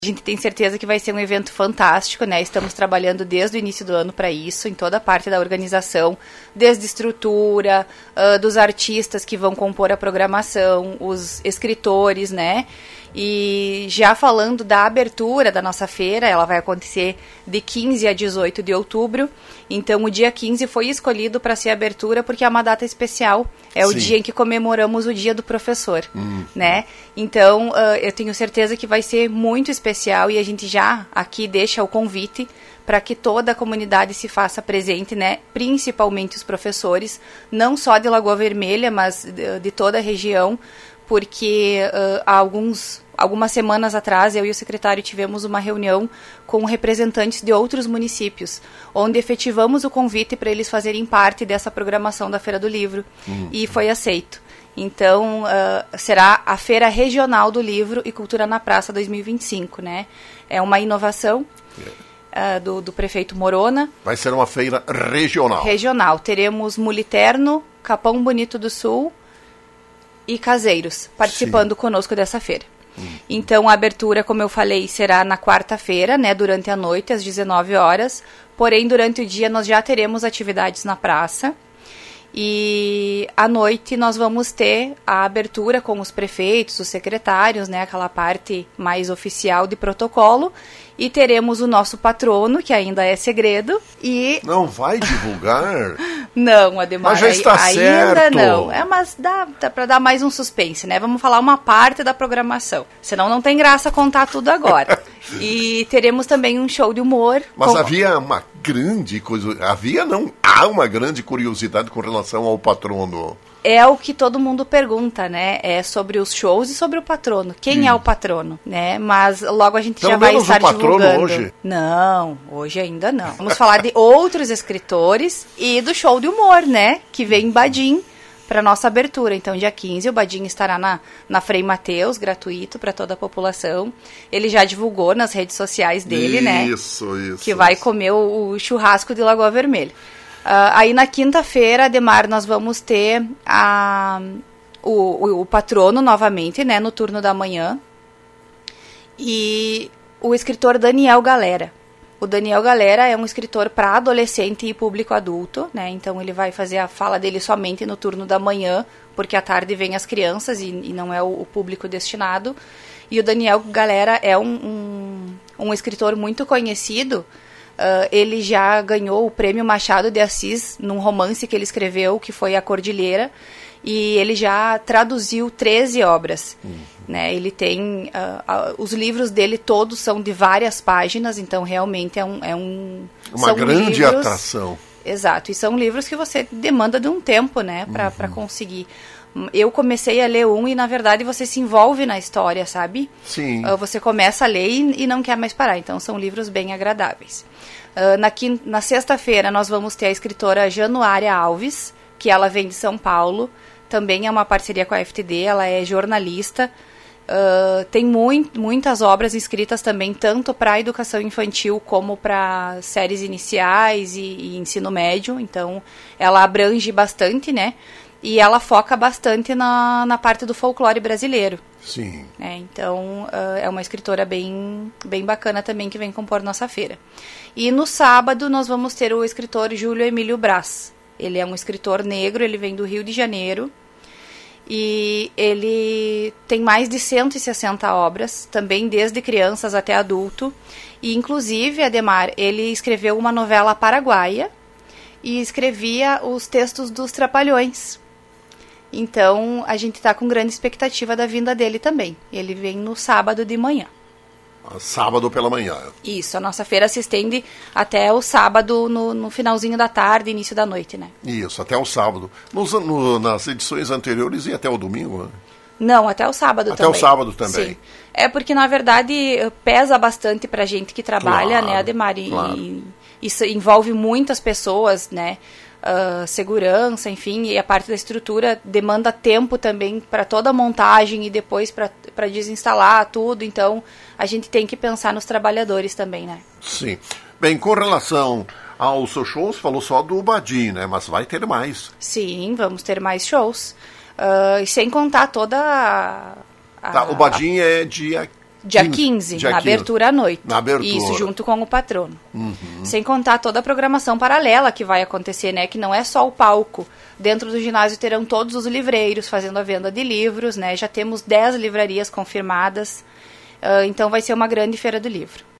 A gente tem certeza que vai ser um evento fantástico, né? Estamos trabalhando desde o início do ano para isso, em toda a parte da organização, desde estrutura, dos artistas que vão compor a programação, os escritores, né? E já falando da abertura da nossa feira, ela vai acontecer de 15 a 18 de outubro. Então, o dia 15 foi escolhido para ser a abertura porque é uma data especial. É o dia em que comemoramos o Dia do Professor, né? Então, eu tenho certeza que vai ser muito especial e a gente já aqui deixa o convite para que toda a comunidade se faça presente, né? Principalmente os professores, não só de Lagoa Vermelha, mas de toda a região, porque há algumas semanas atrás, eu e o secretário tivemos uma reunião com representantes de outros municípios, onde efetivamos o convite para eles fazerem parte dessa programação da Feira do Livro, e foi aceito. Então, será a Feira Regional do Livro e Cultura na Praça 2025, né? É uma inovação do prefeito Morona. Vai ser uma feira regional. Regional. Teremos Muliterno, Capão Bonito do Sul e Caseiros participando conosco dessa feira. Então, a abertura, como eu falei, será na quarta-feira, né, durante a noite, às 19 horas. Porém, durante o dia, nós já teremos atividades na praça. E à noite nós vamos ter a abertura com os prefeitos, os secretários, né, aquela parte mais oficial de protocolo. E teremos o nosso patrono, que ainda é segredo. E não vai divulgar? Não, Ademar, mas já está ainda certo. Não. Mas dá para dar mais um suspense, né? Vamos falar uma parte da programação. Senão não tem graça contar tudo agora. E teremos também um show de humor. Mas havia uma grande coisa... Há uma grande curiosidade com relação ao patrono. É o que todo mundo pergunta, né? É sobre os shows e sobre o patrono. Quem é o patrono, né? Mas logo a gente então, já vai estar divulgando. Hoje? Não, hoje ainda não. Vamos falar de outros escritores e do show de humor, né? Que vem em Badim para nossa abertura. Então, dia 15, o Badim estará na Frei Mateus, gratuito para toda a população. Ele já divulgou nas redes sociais dele, né? Isso. Que vai comer o churrasco de Lagoa Vermelha. Aí na quinta-feira, Ademar, nós vamos ter o patrono novamente, né, no turno da manhã, e o escritor Daniel Galera. O Daniel Galera é um escritor para adolescente e público adulto, né, então ele vai fazer a fala dele somente no turno da manhã, porque à tarde vem as crianças e não é o público destinado. E o Daniel Galera é um escritor muito conhecido. Ele já ganhou o prêmio Machado de Assis num romance que ele escreveu, que foi A Cordilheira, e ele já traduziu 13 obras. Né? Ele tem... os livros dele todos são de várias páginas, então realmente uma grande atração. Exato, e são livros que você demanda de um tempo, né, para conseguir. Eu comecei a ler e, na verdade, você se envolve na história, sabe? Sim. Você começa a ler e não quer mais parar. Então, são livros bem agradáveis. Na sexta-feira, nós vamos ter a escritora Januária Alves, que ela vem de São Paulo. Também é uma parceria com a FTD, ela é jornalista. Tem muitas obras escritas também, tanto para a educação infantil como para séries iniciais e ensino médio. Então, ela abrange bastante, né? E ela foca bastante na parte do folclore brasileiro. Sim. Então, é uma escritora bem bacana também que vem compor nossa feira. E no sábado, nós vamos ter o escritor Júlio Emílio Brás. Ele é um escritor negro, ele vem do Rio de Janeiro. E ele tem mais de 160 obras, também desde crianças até adulto. E, inclusive, Ademar, ele escreveu uma novela paraguaia e escrevia os textos dos Trapalhões. Então, a gente está com grande expectativa da vinda dele também. Ele vem no sábado de manhã. Sábado pela manhã. Isso, a nossa feira se estende até o sábado, no finalzinho da tarde, início da noite, né? Isso, até o sábado. Nas edições anteriores e até o domingo, né? Não, até o sábado também. Até o sábado também. Sim. É porque, na verdade, pesa bastante pra gente que trabalha, né, Ademar? E isso envolve muitas pessoas, né? Segurança, enfim, e a parte da estrutura demanda tempo também para toda a montagem e depois para desinstalar tudo, então a gente tem que pensar nos trabalhadores também, né? Sim. Bem, com relação ao seu show, você falou só do Badim, né? Mas vai ter mais. Sim, vamos ter mais shows. E sem contar toda o Badim é dia Dia 15, dia na 15. abertura à noite. Na abertura. Isso, junto com o patrono. Sem contar toda a programação paralela que vai acontecer, né? Que não é só o palco. Dentro do ginásio terão todos os livreiros fazendo a venda de livros, né? Já temos 10 livrarias confirmadas. Então vai ser uma grande feira do livro.